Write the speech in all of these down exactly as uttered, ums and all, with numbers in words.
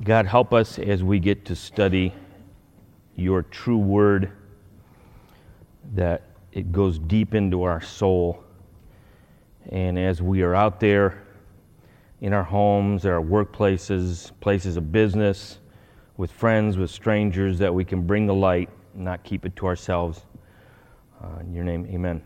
God, help us as we get to study your true word, that it goes deep into our soul. And as we are out there in our homes, our workplaces, places of business, with friends, with strangers, that we can bring the light and not keep it to ourselves. Uh, in your name, amen.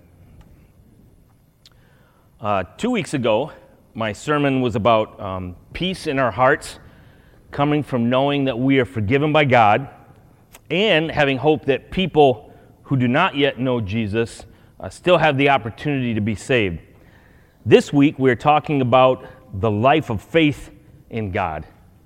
Uh, two weeks ago, my sermon was about um, peace in our hearts, coming from knowing that we are forgiven by God, and having hope that people who do not yet know Jesus uh, still have the opportunity to be saved. This week, we're talking about the life of faith in God.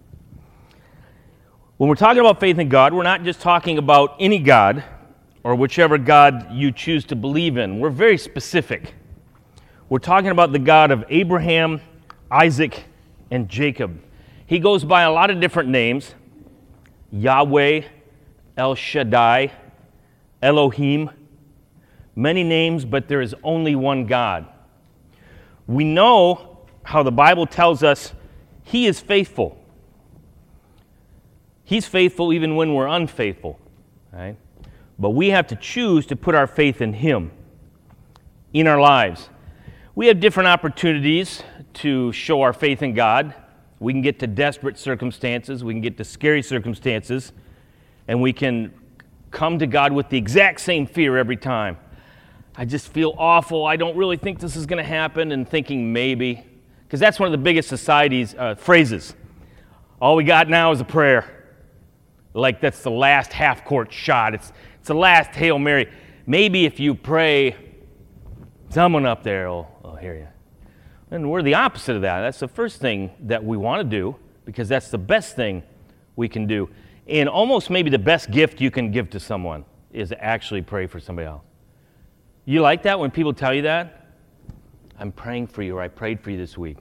When we're talking about faith in God, we're not just talking about any God or whichever God you choose to believe in. We're very specific. We're talking about the God of Abraham, Isaac, and Jacob. He goes by a lot of different names: Yahweh, El Shaddai, Elohim. Many names, but there is only one God. We know how the Bible tells us He is faithful. He's faithful even when we're unfaithful, right? But we have to choose to put our faith in Him in our lives. We have different opportunities to show our faith in God. We can get to desperate circumstances, we can get to scary circumstances, and we can come to God with the exact same fear every time. I just feel awful, I don't really think this is going to happen, and thinking maybe. Because that's one of the biggest society's uh, phrases. All we got now is a prayer. Like that's the last half-court shot. It's, it's the last Hail Mary. Maybe if you pray, someone up there will, will hear you. And we're the opposite of that. That's the first thing that we want to do, because that's the best thing we can do. And almost maybe the best gift you can give to someone is to actually pray for somebody else. You like that when people tell you that? I'm praying for you, or I prayed for you this week.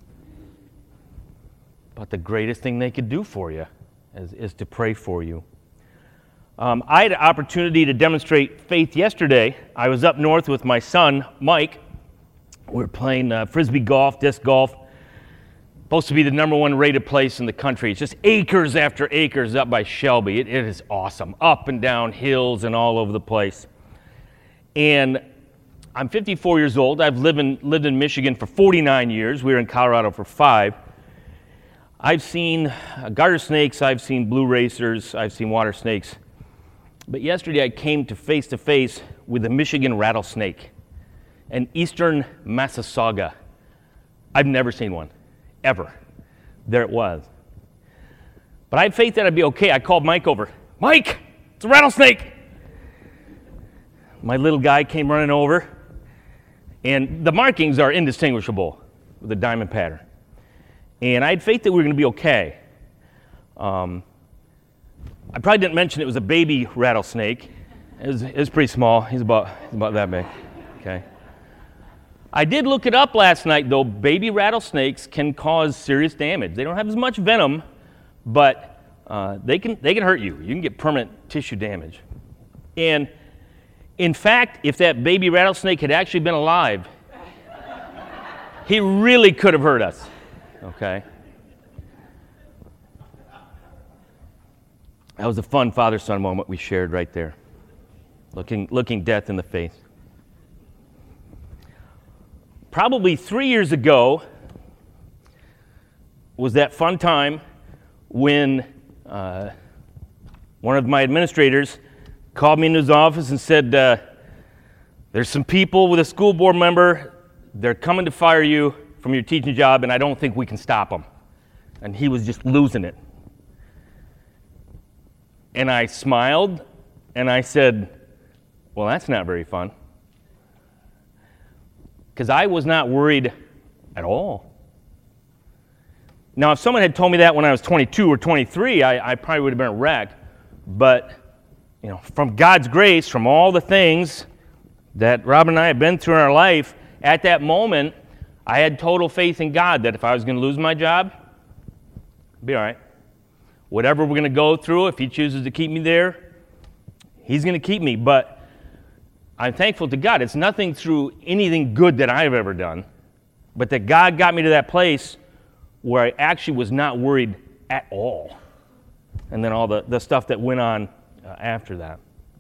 But the greatest thing they could do for you is, is to pray for you. Um, I had an opportunity to demonstrate faith yesterday. I was up north with my son, Mike. We were playing uh, frisbee golf, disc golf. Supposed to be the number one rated place in the country. It's just acres after acres up by Shelby. It, it is awesome. Up and down hills and all over the place. And I'm fifty-four years old. I've lived in, lived in Michigan for forty-nine years. We were in Colorado for five. I've seen uh, garter snakes. I've seen blue racers. I've seen water snakes. But yesterday I came to face to face with a Michigan rattlesnake, an eastern Massasauga. I've never seen one, ever. There it was. But I had faith that I'd be okay. I called Mike over. Mike, it's a rattlesnake. My little guy came running over, and the markings are indistinguishable with a diamond pattern. And I had faith that we were going to be okay. Um, I probably didn't mention it was a baby rattlesnake. It was, it was pretty small. He's about, he's about that big. Okay. I did look it up last night, though. Baby rattlesnakes can cause serious damage. They don't have as much venom, but uh, they can they can hurt you. You can get permanent tissue damage. And in fact, if that baby rattlesnake had actually been alive, he really could have hurt us. Okay. That was a fun father-son moment we shared right there, looking looking death in the face. Probably three years ago was that fun time when uh, one of my administrators called me into his office and said, uh, there's some people with a school board member, they're coming to fire you from your teaching job, and I don't think we can stop them. And he was just losing it. And I smiled, and I said, well, that's not very fun. Because I was not worried at all. Now, if someone had told me that when I was twenty-two or twenty-three, I, I probably would have been a wreck. But, you know, from God's grace, from all the things that Rob and I have been through in our life, at that moment, I had total faith in God that if I was going to lose my job, it'd be all right. Whatever we're going to go through, if He chooses to keep me there, He's going to keep me. But I'm thankful to God. It's nothing through anything good that I've ever done, but that God got me to that place where I actually was not worried at all. and then all the, the stuff that went on uh, after that.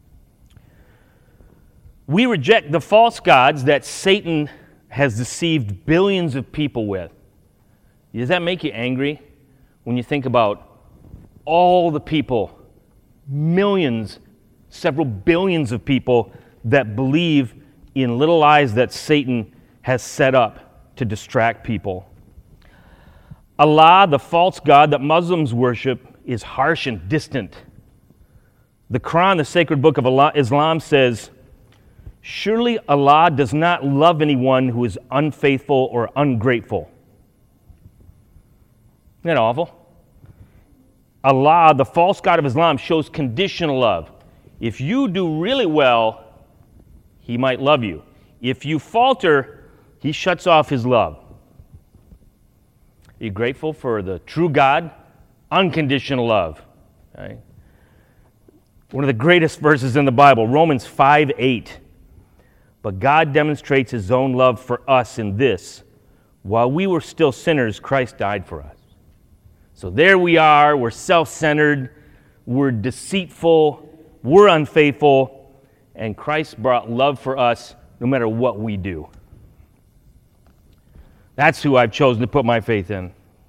We reject the false gods that Satan has deceived billions of people with. Does that make you angry when you think about all the people, millions, several billions of people that believe in little lies that Satan has set up to distract people? Allah, the false god that Muslims worship, is harsh and distant. The Quran, the sacred book of Allah, Islam, says, "Surely Allah does not love anyone who is unfaithful or ungrateful." Isn't that awful? Allah, the false god of Islam, shows conditional love. If you do really well, He might love you. If you falter, He shuts off His love. Are you grateful for the true God? Unconditional love. Okay? One of the greatest verses in the Bible, Romans five eight. But God demonstrates His own love for us in this: while we were still sinners, Christ died for us. So there we are, we're self-centered, we're deceitful, we're unfaithful, and Christ brought love for us no matter what we do. That's who I've chosen to put my faith in.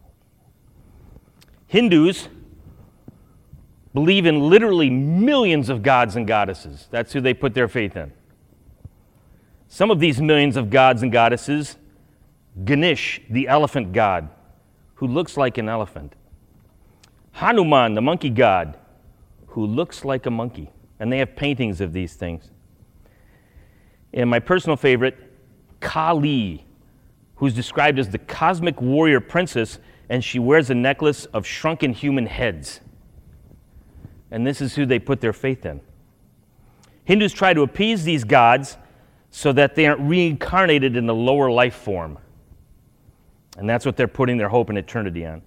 Hindus believe in literally millions of gods and goddesses. That's who they put their faith in. Some of these millions of gods and goddesses, Ganesh, the elephant god, who looks like an elephant. Hanuman, the monkey god, who looks like a monkey. And they have paintings of these things. And my personal favorite, Kali, who's described as the cosmic warrior princess, and she wears a necklace of shrunken human heads. And this is who they put their faith in. Hindus try to appease these gods so that they aren't reincarnated in the lower life form. And that's what they're putting their hope and eternity on.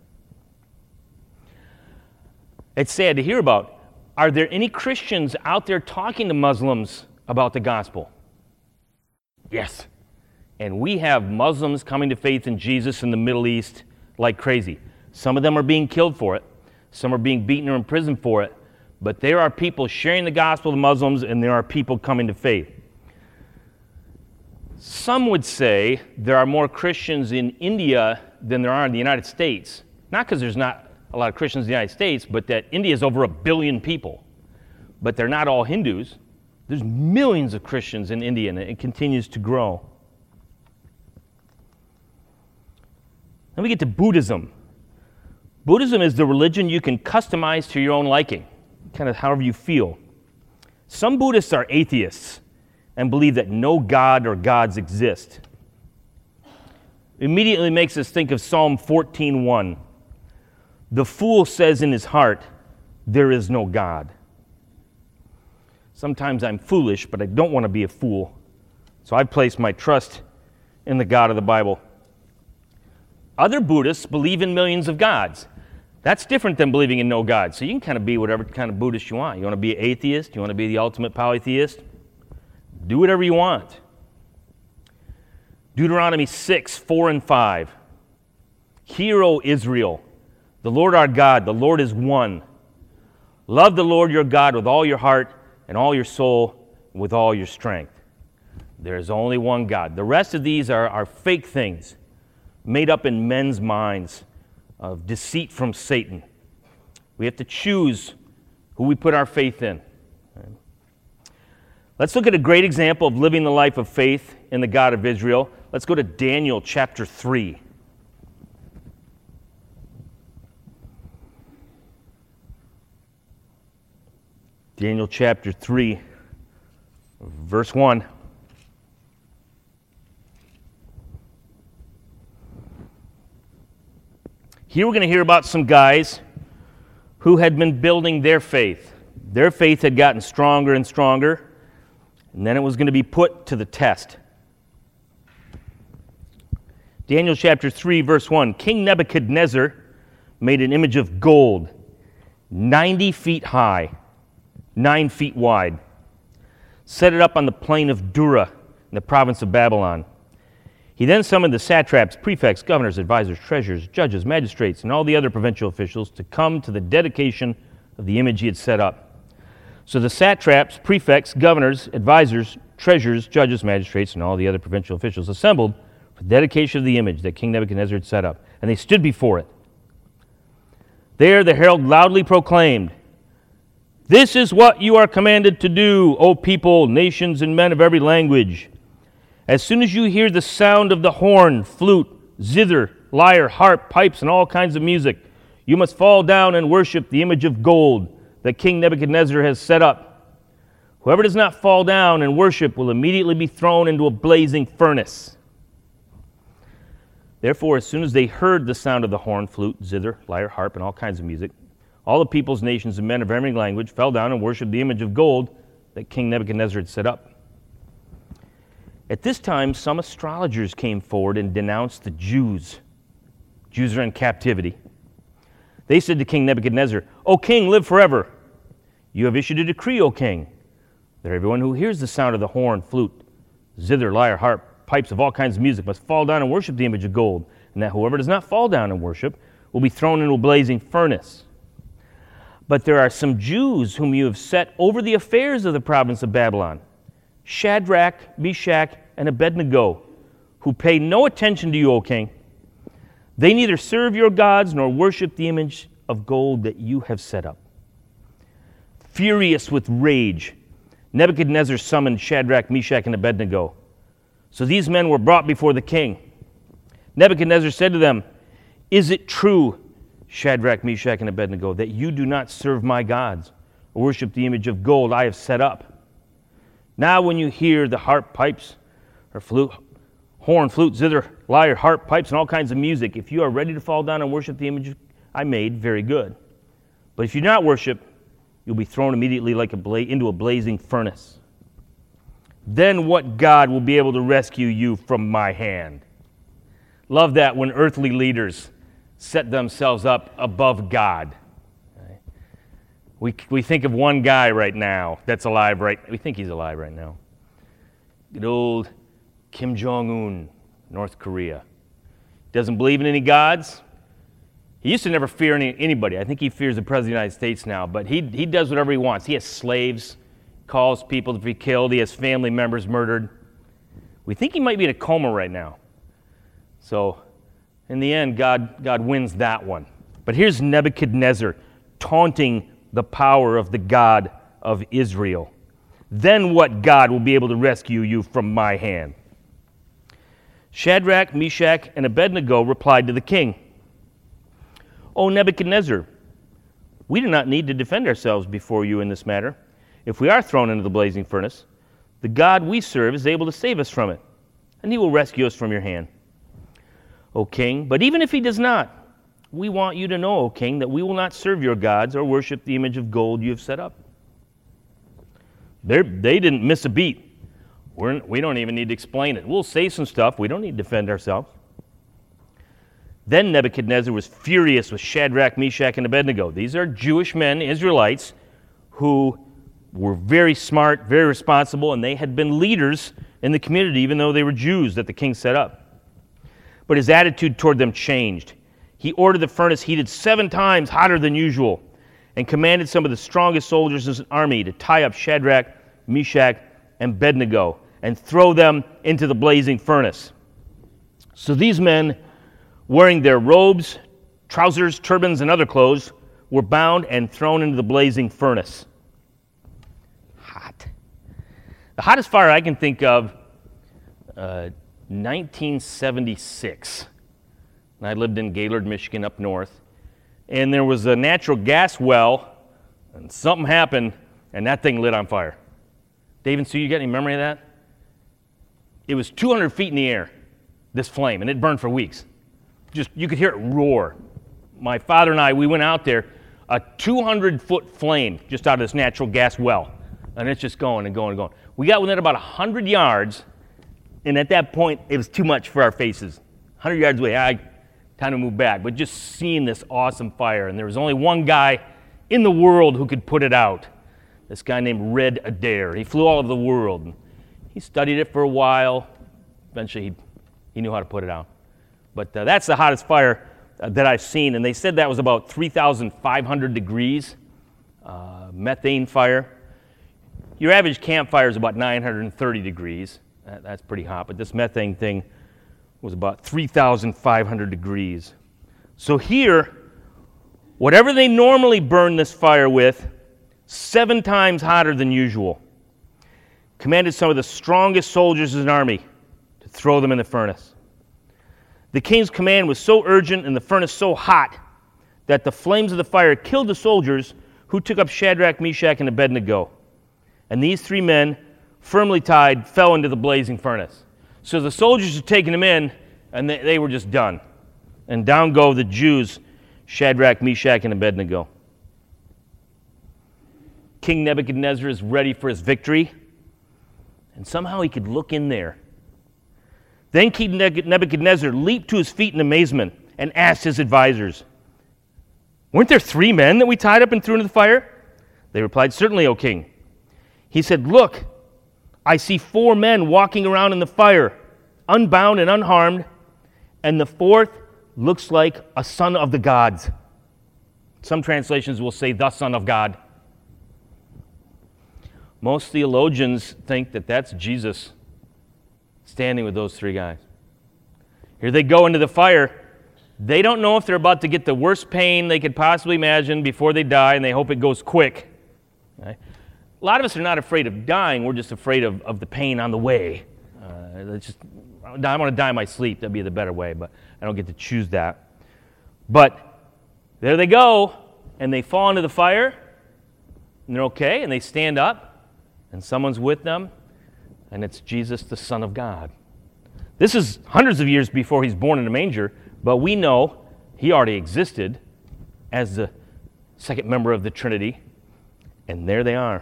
It's sad to hear about. Are there any Christians out there talking to Muslims about the gospel? Yes. And we have Muslims coming to faith in Jesus in the Middle East like crazy. Some of them are being killed for it. Some are being beaten or imprisoned for it. But there are people sharing the gospel to Muslims, and there are people coming to faith. Some would say there are more Christians in India than there are in the United States. Not because there's not a lot of Christians in the United States, but that India is over a billion people. But they're not all Hindus. There's millions of Christians in India, and it continues to grow. Then we get to Buddhism. Buddhism is the religion you can customize to your own liking, kind of however you feel. Some Buddhists are atheists and believe that no God or gods exist. It immediately makes us think of Psalm fourteen one. The fool says in his heart, there is no God. Sometimes I'm foolish, but I don't want to be a fool. So I've placed my trust in the God of the Bible. Other Buddhists believe in millions of gods. That's different than believing in no God. So you can kind of be whatever kind of Buddhist you want. You want to be an atheist? You want to be the ultimate polytheist? Do whatever you want. Deuteronomy six, four and five. Hear, O Israel, the Lord our God, the Lord is one. Love the Lord your God with all your heart and all your soul and with all your strength. There is only one God. The rest of these are, are fake things made up in men's minds of deceit from Satan. We have to choose who we put our faith in. Let's look at a great example of living the life of faith in the God of Israel. Let's go to Daniel chapter three. Daniel chapter three, verse one. Here we're going to hear about some guys who had been building their faith. Their faith had gotten stronger and stronger, and then it was going to be put to the test. Daniel chapter three, verse one. King Nebuchadnezzar made an image of gold, ninety feet high, nine feet wide. Set it up on the plain of Dura in the province of Babylon. He then summoned the satraps, prefects, governors, advisors, treasurers, judges, magistrates, and all the other provincial officials to come to the dedication of the image he had set up. So the satraps, prefects, governors, advisors, treasurers, judges, magistrates, and all the other provincial officials assembled for the dedication of the image that King Nebuchadnezzar had set up, and they stood before it. There the herald loudly proclaimed, "This is what you are commanded to do, O people, nations, and men of every language. As soon as you hear the sound of the horn, flute, zither, lyre, harp, pipes, and all kinds of music, you must fall down and worship the image of gold that King Nebuchadnezzar has set up. Whoever does not fall down and worship will immediately be thrown into a blazing furnace." Therefore, as soon as they heard the sound of the horn, flute, zither, lyre, harp, and all kinds of music, all the peoples, nations, and men of every language fell down and worshipped the image of gold that King Nebuchadnezzar had set up. At this time, some astrologers came forward and denounced the Jews. Jews are in captivity. They said to King Nebuchadnezzar, "O king, live forever. You have issued a decree, O king, that everyone who hears the sound of the horn, flute, zither, lyre, harp, pipes of all kinds of music must fall down and worship the image of gold, and that whoever does not fall down and worship will be thrown into a blazing furnace. But there are some Jews whom you have set over the affairs of the province of Babylon, Shadrach, Meshach, and Abednego, who pay no attention to you, O king. They neither serve your gods nor worship the image of gold that you have set up." Furious with rage, Nebuchadnezzar summoned Shadrach, Meshach, and Abednego. So these men were brought before the king. Nebuchadnezzar said to them, "Is it true, Shadrach, Meshach, and Abednego, that you do not serve my gods or worship the image of gold I have set up? Now when you hear the harp, pipes, or flute, horn, flute, zither, lyre, harp, pipes, and all kinds of music, if you are ready to fall down and worship the image I made, very good. But if you do not worship, you'll be thrown immediately like a bla- into a blazing furnace. Then what God will be able to rescue you from my hand?" Love that when earthly leaders set themselves up above God. Right? We, we think of one guy right now that's alive right, we think he's alive right now. Good old Kim Jong-un, North Korea. Doesn't believe in any gods. He used to never fear any, anybody. I think he fears the President of the United States now, but he, he does whatever he wants. He has slaves, calls people to be killed. He has family members murdered. We think he might be in a coma right now. So, in the end, God, God wins that one. But here's Nebuchadnezzar taunting the power of the God of Israel. Then what God will be able to rescue you from my hand? Shadrach, Meshach, and Abednego replied to the king, "O Nebuchadnezzar, we do not need to defend ourselves before you in this matter. If we are thrown into the blazing furnace, the God we serve is able to save us from it, and he will rescue us from your hand. O king, but even if he does not, we want you to know, O king, that we will not serve your gods or worship the image of gold you have set up." They're, they didn't miss a beat. We're, we don't even need to explain it. We'll say some stuff. We don't need to defend ourselves. Then Nebuchadnezzar was furious with Shadrach, Meshach, and Abednego. These are Jewish men, Israelites, who were very smart, very responsible, and they had been leaders in the community, even though they were Jews that the king set up. But his attitude toward them changed. He ordered the furnace heated seven times hotter than usual and commanded some of the strongest soldiers in his army to tie up Shadrach, Meshach, and Abednego and throw them into the blazing furnace. So these men, wearing their robes, trousers, turbans, and other clothes, were bound and thrown into the blazing furnace. Hot. The hottest fire I can think of, uh, nineteen seventy-six. And I lived in Gaylord, Michigan, up north. And there was a natural gas well, and something happened, and that thing lit on fire. Dave and Sue, you got any memory of that? It was two hundred feet in the air, this flame, and it burned for weeks. Just, you could hear it roar. My father and I, we went out there, a two hundred foot flame just out of this natural gas well, and it's just going and going and going. We got within about one hundred yards, and at that point, it was too much for our faces. one hundred yards away, I time to move back, but just seeing this awesome fire, and there was only one guy in the world who could put it out. This guy named Red Adair. He flew all over the world. He studied it for a while. Eventually, he, he knew how to put it out. But uh, that's the hottest fire uh, that I've seen, and they said that was about three thousand five hundred degrees. methane fire. Your average campfire is about nine hundred thirty degrees. That, that's pretty hot, but this methane thing was about three thousand five hundred degrees. So here, whatever they normally burn this fire with, seven times hotter than usual, commanded some of the strongest soldiers in his army to throw them in the furnace. The king's command was so urgent and the furnace so hot that the flames of the fire killed the soldiers who took up Shadrach, Meshach, and Abednego. And these three men, firmly tied, fell into the blazing furnace. So the soldiers had taken them in, and they, they were just done. And down go the Jews, Shadrach, Meshach, and Abednego. King Nebuchadnezzar is ready for his victory, and somehow he could look in there. Then King Nebuchadnezzar leaped to his feet in amazement and asked his advisors, "Weren't there three men that we tied up and threw into the fire?" They replied, "Certainly, O king." He said, "Look, I see four men walking around in the fire, unbound and unharmed, and the fourth looks like a son of the gods." Some translations will say, "the Son of God." Most theologians think that that's Jesus standing with those three guys. Here they go into the fire. They don't know if they're about to get the worst pain they could possibly imagine before they die, and they hope it goes quick. Okay? A lot of us are not afraid of dying. We're just afraid of, of the pain on the way. Uh, it's just, I want to die in my sleep. That'd be the better way, but I don't get to choose that. But there they go, and they fall into the fire, and they're okay, and they stand up, and someone's with them, and it's Jesus, the Son of God. This is hundreds of years before he's born in a manger, but we know he already existed as the second member of the Trinity, and there they are.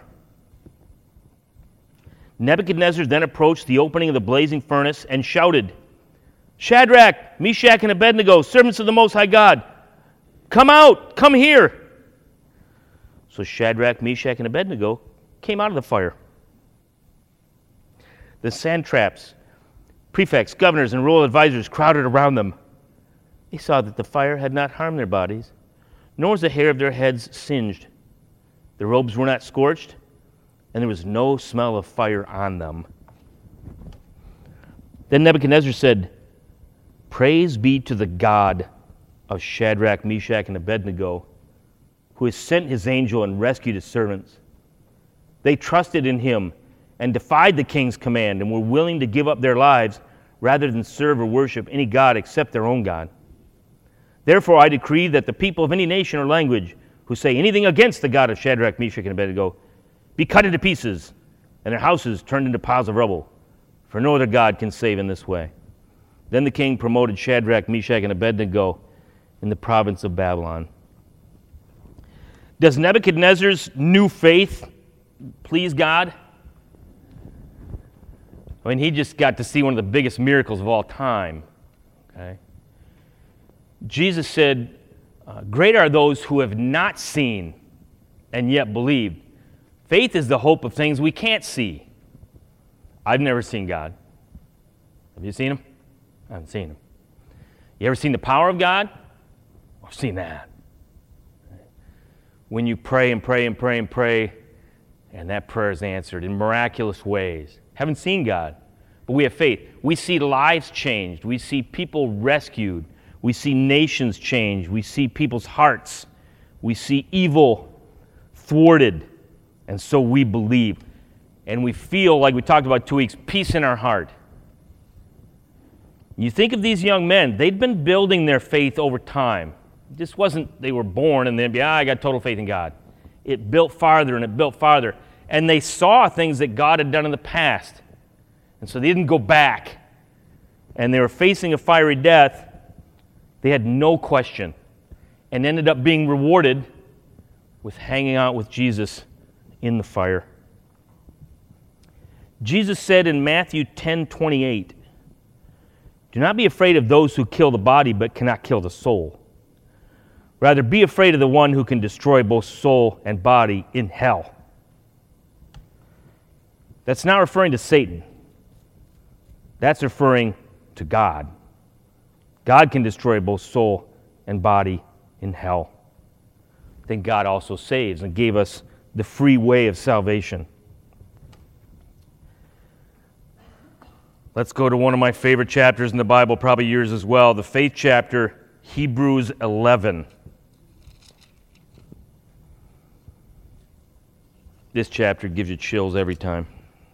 Nebuchadnezzar then approached the opening of the blazing furnace and shouted, "Shadrach, Meshach, and Abednego, servants of the Most High God, come out, come here." So Shadrach, Meshach, and Abednego came out of the fire. The satraps, prefects, governors, and royal advisors crowded around them. They saw that the fire had not harmed their bodies, nor was the hair of their heads singed. Their robes were not scorched, and there was no smell of fire on them. Then Nebuchadnezzar said, "Praise be to the God of Shadrach, Meshach, and Abednego, who has sent his angel and rescued his servants. They trusted in him and defied the king's command and were willing to give up their lives rather than serve or worship any god except their own God. Therefore I decree that the people of any nation or language who say anything against the God of Shadrach, Meshach, and Abednego be cut into pieces and their houses turned into piles of rubble, for no other God can save in this way." Then the king promoted Shadrach, Meshach, and Abednego in the province of Babylon. Does Nebuchadnezzar's new faith please God? I mean, he just got to see one of the biggest miracles of all time. Okay? Jesus said, uh, "Great are those who have not seen and yet believed." Faith is the hope of things we can't see. I've never seen God. Have you seen him? I haven't seen him. You ever seen the power of God? I've seen that. When you pray and pray and pray and pray, and that prayer is answered in miraculous ways. Haven't seen God, but we have faith. We see lives changed. We see people rescued. We see nations changed. We see people's hearts. We see evil thwarted. And so we believe. And we feel, like we talked about two weeks, peace in our heart. You think of these young men, they'd been building their faith over time. It just wasn't they were born and they'd be, ah, I got total faith in God. It built farther and it built farther. And they saw things that God had done in the past. And so they didn't go back. And they were facing a fiery death. They had no question. And ended up being rewarded with hanging out with Jesus in the fire. Jesus said in Matthew ten twenty-eight, "Do not be afraid of those who kill the body but cannot kill the soul. Rather, be afraid of the one who can destroy both soul and body in hell." That's not referring to Satan. That's referring to God. God can destroy both soul and body in hell. Then God also saves and gave us the free way of salvation. Let's go to one of my favorite chapters in the Bible, probably yours as well, the faith chapter, Hebrews eleven. This chapter gives you chills every time.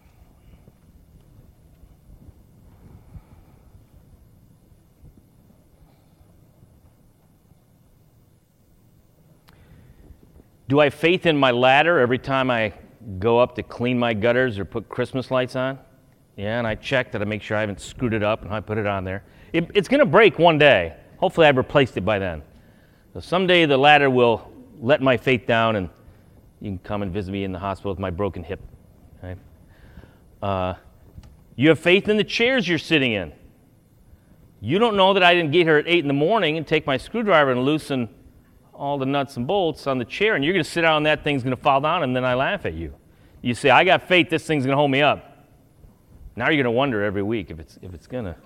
Do I have faith in my ladder every time I go up to clean my gutters or put Christmas lights on? Yeah, and I check that I make sure I haven't screwed it up and I put it on there. It, it's going to break one day. Hopefully I've replaced it by then. So someday the ladder will let my faith down and you can come and visit me in the hospital with my broken hip. Right? Uh, you have faith in the chairs you're sitting in. You don't know that I didn't get here at eight in the morning and take my screwdriver and loosen all the nuts and bolts on the chair, and you're going to sit down and that thing's going to fall down, and then I laugh at you. You say, I got faith this thing's going to hold me up. Now you're going to wonder every week if it's, if it's going to.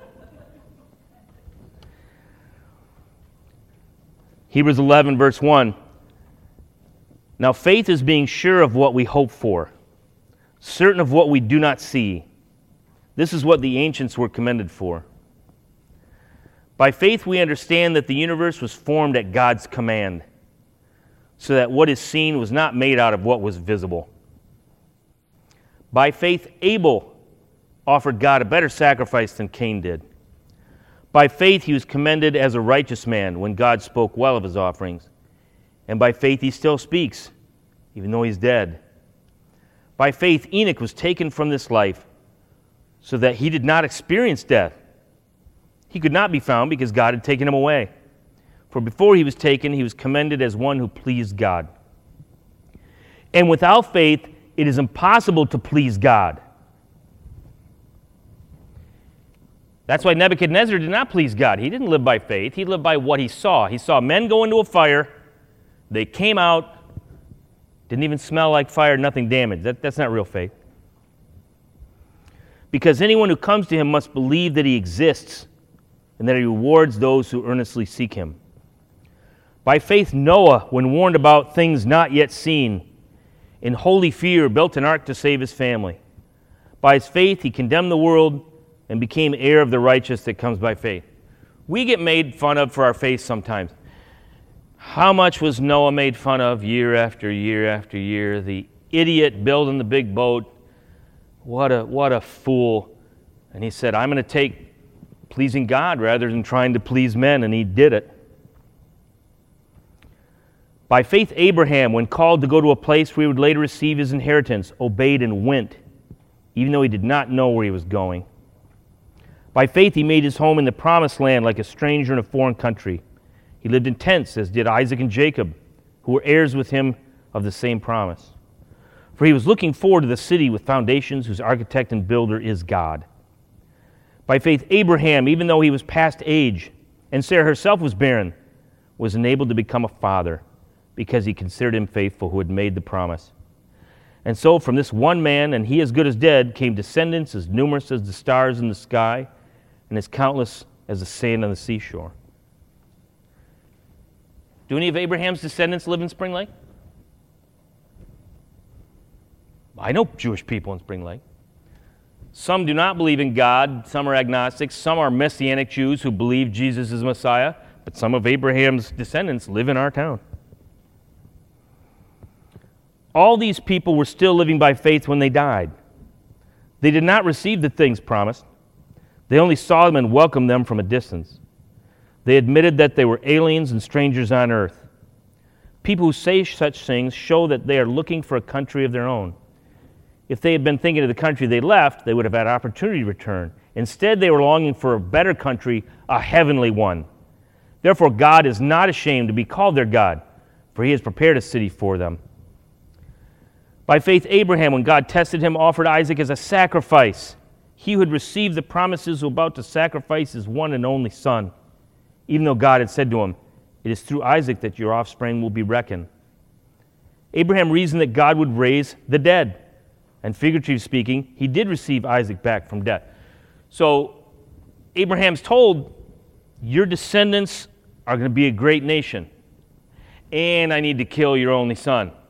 Hebrews eleven, verse one. Now faith is being sure of what we hope for, certain of what we do not see. This is what the ancients were commended for. By faith we understand that the universe was formed at God's command, so that what is seen was not made out of what was visible. By faith Abel offered God a better sacrifice than Cain did. By faith he was commended as a righteous man when God spoke well of his offerings. And by faith he still speaks, even though he's dead. By faith Enoch was taken from this life, so that he did not experience death. He could not be found because God had taken him away. For before he was taken, he was commended as one who pleased God. And without faith, it is impossible to please God. That's why Nebuchadnezzar did not please God. He didn't live by faith. He lived by what he saw. He saw men go into a fire. They came out, didn't even smell like fire, nothing damaged. That, that's not real faith. Because anyone who comes to him must believe that he exists and that he rewards those who earnestly seek him. By faith, Noah, when warned about things not yet seen, in holy fear built an ark to save his family. By his faith, he condemned the world and became heir of the righteous that comes by faith. We get made fun of for our faith sometimes. How much was Noah made fun of year after year after year? The idiot building the big boat. What a, what a fool. And he said, I'm going to take pleasing God rather than trying to please men, and he did it. By faith, Abraham, when called to go to a place where he would later receive his inheritance, obeyed and went, even though he did not know where he was going. By faith, he made his home in the promised land like a stranger in a foreign country. He lived in tents, as did Isaac and Jacob, who were heirs with him of the same promise. For he was looking forward to the city with foundations, whose architect and builder is God. By faith, Abraham, even though he was past age, and Sarah herself was barren, was enabled to become a father, because he considered him faithful who had made the promise. And so from this one man, and he as good as dead, came descendants as numerous as the stars in the sky, and as countless as the sand on the seashore. Do any of Abraham's descendants live in Spring Lake? I know Jewish people in Spring Lake. Some do not believe in God, some are agnostics, some are Messianic Jews who believe Jesus is Messiah, but some of Abraham's descendants live in our town. All these people were still living by faith when they died. They did not receive the things promised. They only saw them and welcomed them from a distance. They admitted that they were aliens and strangers on earth. People who say such things show that they are looking for a country of their own. If they had been thinking of the country they left, they would have had opportunity to return. Instead, they were longing for a better country, a heavenly one. Therefore, God is not ashamed to be called their God, for he has prepared a city for them. By faith, Abraham, when God tested him, offered Isaac as a sacrifice. He who had received the promises was about to sacrifice his one and only son, even though God had said to him, it is through Isaac that your offspring will be reckoned. Abraham reasoned that God would raise the dead. And figuratively speaking, he did receive Isaac back from death. So Abraham's told, your descendants are going to be a great nation. And I need to kill your only son.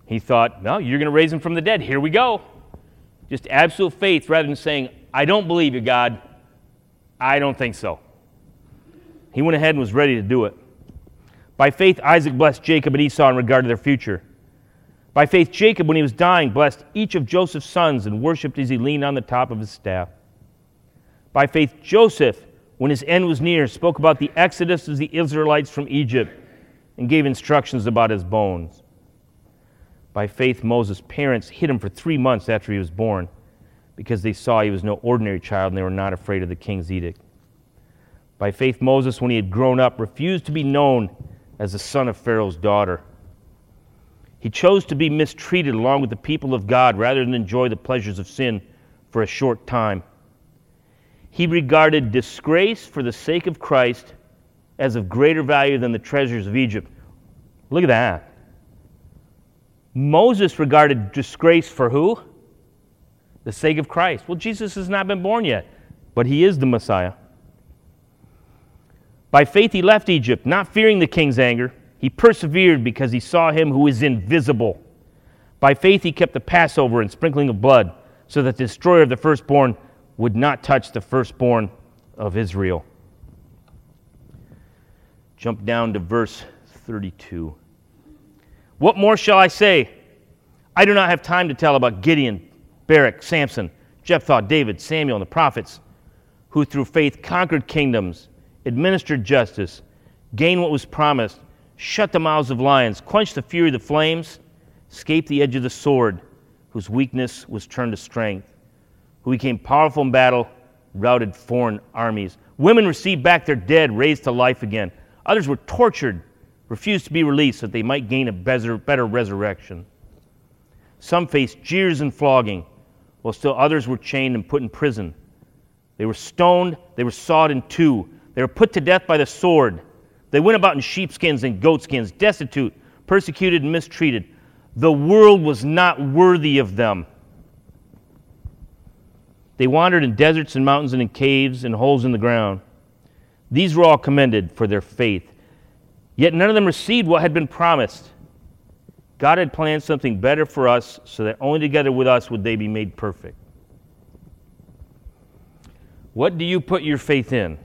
He thought, no, you're going to raise him from the dead. Here we go. Just absolute faith rather than saying, I don't believe you, God. I don't think so. He went ahead and was ready to do it. By faith, Isaac blessed Jacob and Esau in regard to their future. By faith, Jacob, when he was dying, blessed each of Joseph's sons and worshipped as he leaned on the top of his staff. By faith, Joseph, when his end was near, spoke about the exodus of the Israelites from Egypt and gave instructions about his bones. By faith, Moses' parents hid him for three months after he was born because they saw he was no ordinary child and they were not afraid of the king's edict. By faith, Moses, when he had grown up, refused to be known as the son of Pharaoh's daughter. He chose to be mistreated along with the people of God rather than enjoy the pleasures of sin for a short time. He regarded disgrace for the sake of Christ as of greater value than the treasures of Egypt. Look at that. Moses regarded disgrace for who? The sake of Christ. Well, Jesus has not been born yet, but he is the Messiah. By faith he left Egypt, not fearing the king's anger. He persevered because he saw him who is invisible. By faith he kept the Passover and sprinkling of blood, so that the destroyer of the firstborn would not touch the firstborn of Israel. Jump down to verse thirty-two. What more shall I say? I do not have time to tell about Gideon, Barak, Samson, Jephthah, David, Samuel, and the prophets, who through faith conquered kingdoms, administered justice, gained what was promised, shut the mouths of lions, quenched the fury of the flames, escaped the edge of the sword, whose weakness was turned to strength, who became powerful in battle, routed foreign armies. Women received back their dead, raised to life again. Others were tortured, refused to be released so that they might gain a better resurrection. Some faced jeers and flogging, while still others were chained and put in prison. They were stoned, they were sawed in two, they were put to death by the sword. They went about in sheepskins and goatskins, destitute, persecuted, and mistreated. The world was not worthy of them. They wandered in deserts and mountains and in caves and holes in the ground. These were all commended for their faith. Yet none of them received what had been promised. God had planned something better for us, so that only together with us would they be made perfect. What do you put your faith in?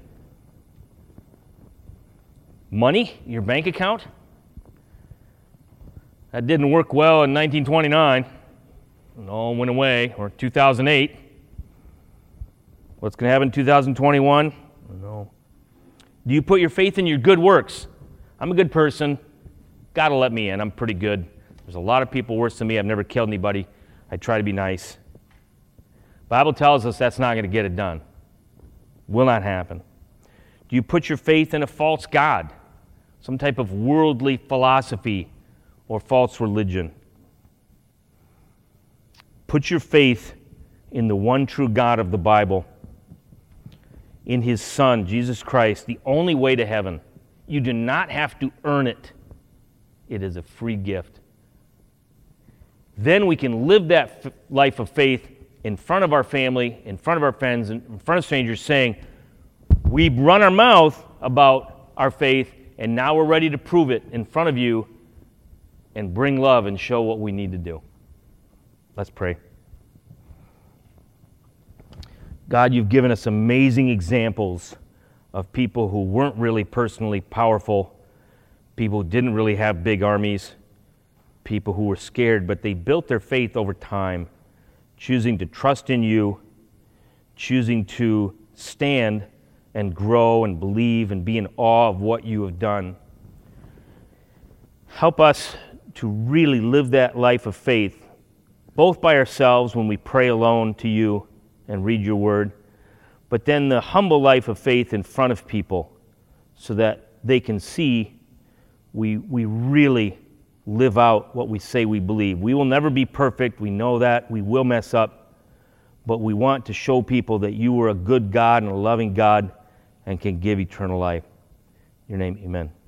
Money? Your bank account? That didn't work well in nineteen twenty-nine. It all went away. Or two thousand eight. What's going to happen in two thousand twenty-one? I don't know. Do you put your faith in your good works? I'm a good person. God will let me in. I'm pretty good. There's a lot of people worse than me. I've never killed anybody. I try to be nice. The Bible tells us that's not going to get it done. Will not happen. Do you put your faith in a false god? Some type of worldly philosophy or false religion? Put your faith in the one true God of the Bible, in His Son, Jesus Christ, the only way to heaven. You do not have to earn it. It is a free gift. Then we can live that f- life of faith in front of our family, in front of our friends, in front of strangers, saying, we run our mouth about our faith, and now we're ready to prove it in front of you and bring love and show what we need to do. Let's pray. God, you've given us amazing examples of people who weren't really personally powerful, people who didn't really have big armies, people who were scared, but they built their faith over time, choosing to trust in you, choosing to stand and grow and believe and be in awe of what you have done. Help us to really live that life of faith, both by ourselves when we pray alone to you and read your word, but then the humble life of faith in front of people so that they can see we, we really live out what we say we believe. We will never be perfect. We know that. We will mess up. But we want to show people that you are a good God and a loving God and can give eternal life. In your name, amen.